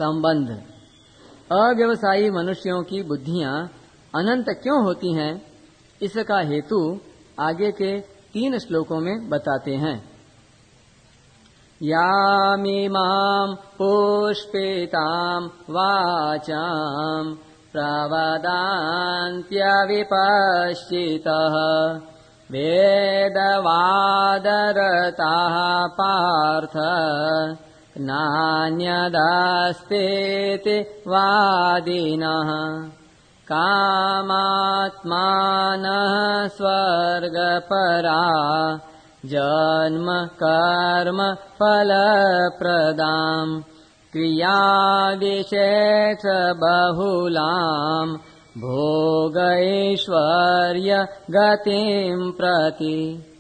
संबंध। अव्यवसायी मनुष्यों की बुद्धियां अनंत क्यों होती हैं, इसका हेतु आगे के 3 श्लोकों में बताते हैं। यामिमां पुष्पितां वाचां प्रवदान्त्यविपश्चितः वेदवादरताः पार्थ नान्यदस्तीति वादिनः कामात्मानः स्वर्गपरा जन्म कर्म फलप्रदां क्रियाविशेष बहुलां भोगैश्वर्य गतिं प्रति।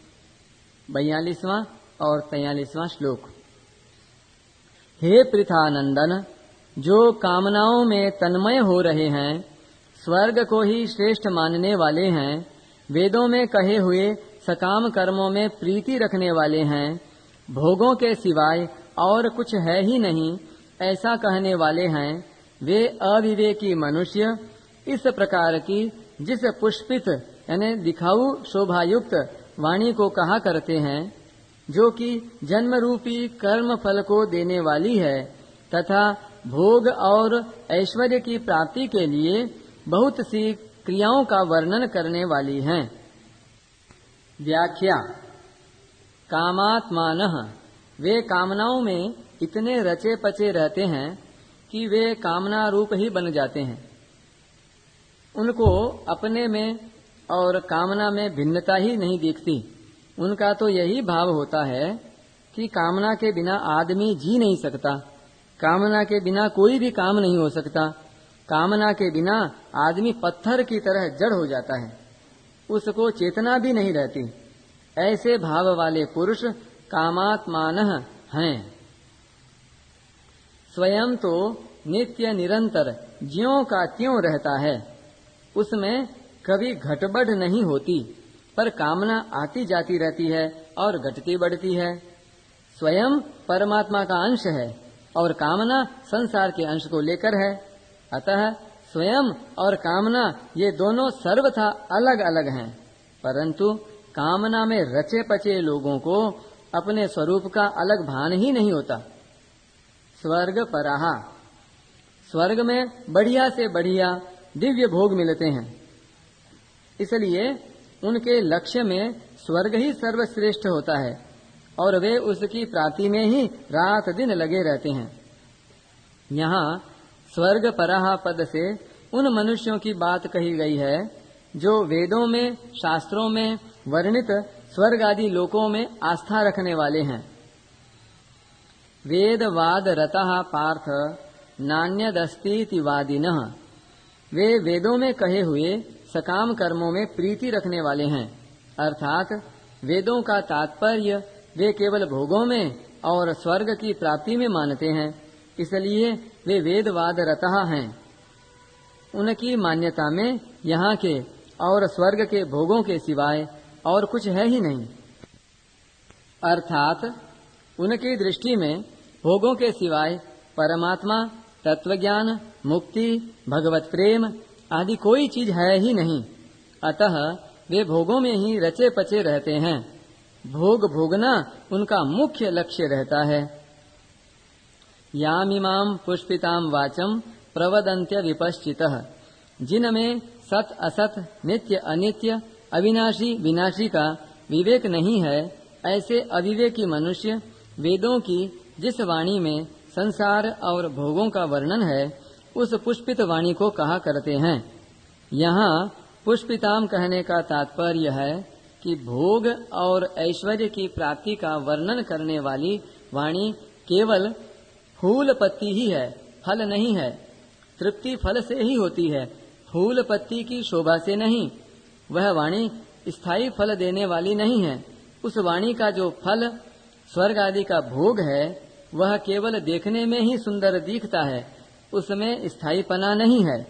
42वां और 43वां श्लोक। हे पृथानंदन, जो कामनाओं में तन्मय हो रहे हैं, स्वर्ग को ही श्रेष्ठ मानने वाले हैं, वेदों में कहे हुए सकाम कर्मों में प्रीति रखने वाले हैं, भोगों के सिवाय और कुछ है ही नहीं ऐसा कहने वाले हैं, वे अविवेकी मनुष्य इस प्रकार की जिस पुष्पित यानी दिखाऊ शोभायुक्त वाणी को कहा करते हैं, जो कि जन्म रूपी कर्म फल को देने वाली है तथा भोग और ऐश्वर्य की प्राप्ति के लिए बहुत सी क्रियाओं का वर्णन करने वाली हैं। व्याख्या। कामात्मानः, वे कामनाओं में इतने रचे पचे रहते हैं कि वे कामना रूप ही बन जाते हैं। उनको अपने में और कामना में भिन्नता ही नहीं दिखती। उनका तो यही भाव होता है कि कामना के बिना आदमी जी नहीं सकता, कामना के बिना कोई भी काम नहीं हो सकता, कामना के बिना आदमी पत्थर की तरह जड़ हो जाता है, उसको चेतना भी नहीं रहती। ऐसे भाव वाले पुरुष कामात्मानः हैं। स्वयं तो नित्य निरंतर ज्यों का त्यों रहता है, उसमें कभी घटबढ़ नहीं होती, पर कामना आती जाती रहती है और घटती बढ़ती है। स्वयं परमात्मा का अंश है और कामना संसार के अंश को लेकर है। अतः स्वयं और कामना ये दोनों सर्वथा अलग अलग हैं, परंतु कामना में रचे पचे लोगों को अपने स्वरूप का अलग भान ही नहीं होता। स्वर्ग पराहा, स्वर्ग में बढ़िया से बढ़िया दिव्य भोग मिलते हैं, इसलिए उनके लक्ष्य में स्वर्ग ही सर्वश्रेष्ठ होता है और वे उसकी प्राप्ति में ही रात दिन लगे रहते हैं। यहाँ स्वर्ग पराहा पद से उन मनुष्यों की बात कही गई है जो वेदों में शास्त्रों में वर्णित स्वर्ग आदि लोकों में आस्था रखने वाले हैं। वेदवाद रतः पार्थ नान्यदस्तीति वादिनः, वे वेदों में कहे हुए सकाम कर्मों में प्रीति रखने वाले हैं, अर्थात वेदों का तात्पर्य वे केवल भोगों में और स्वर्ग की प्राप्ति में मानते हैं, इसलिए वे वेदवाद रतः हैं। उनकी मान्यता में यहाँ के और स्वर्ग के भोगों के सिवाय और कुछ है ही नहीं, अर्थात उनकी दृष्टि में भोगों के सिवाय परमात्मा, तत्वज्ञान, मुक्ति, भगवत प्रेम आदि कोई चीज है ही नहीं। अतः वे भोगों में ही रचे पचे रहते हैं। भोग भोगना उनका मुख्य लक्ष्य रहता है। यामिमां पुष्पितां वाचम प्रवदन्त्य विपश्चितः, जिनमें सत असत, नित्य अनित्य, अविनाशी विनाशी का विवेक नहीं है, ऐसे अविवेकी मनुष्य वेदों की जिस वाणी में संसार और भोगों का वर्णन है, उस पुष्पित वाणी को कहा करते हैं। यहाँ पुष्पिताम कहने का तात्पर्य है कि भोग और ऐश्वर्य की प्राप्ति का वर्णन करने वाली वाणी केवल फूल पत्ती ही है, फल नहीं है। तृप्ति फल से ही होती है, फूल पत्ती की शोभा से नहीं। वह वाणी स्थायी फल देने वाली नहीं है। उस वाणी का जो फल स्वर्ग आदि का भोग है, वह केवल देखने में ही सुंदर दिखता है, उसमें स्थायीपना नहीं है।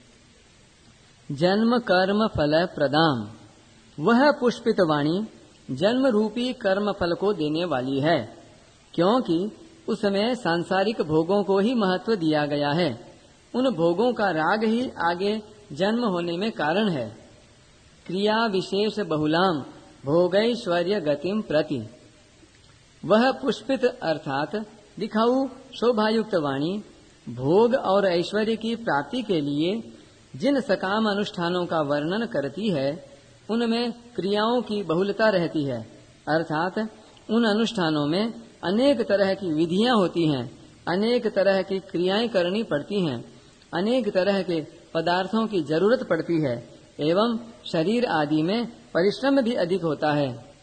जन्म कर्म फल प्रदाम, वह पुष्पित वाणी जन्म रूपी कर्म फल को देने वाली है, क्योंकि उसमें सांसारिक भोगों को ही महत्व दिया गया है। उन भोगों का राग ही आगे जन्म होने में कारण है। क्रिया विशेष बहुलाम भोगैश्वर्य गतिम प्रति, वह पुष्पित अर्थात दिखाऊ शोभायुक्त वाणी भोग और ऐश्वर्य की प्राप्ति के लिए जिन सकाम अनुष्ठानों का वर्णन करती है, उनमें क्रियाओं की बहुलता रहती है, अर्थात उन अनुष्ठानों में अनेक तरह की विधियां होती हैं, अनेक तरह की क्रियाएं करनी पड़ती हैं, अनेक तरह के पदार्थों की जरूरत पड़ती है एवं शरीर आदि में परिश्रम भी अधिक होता है।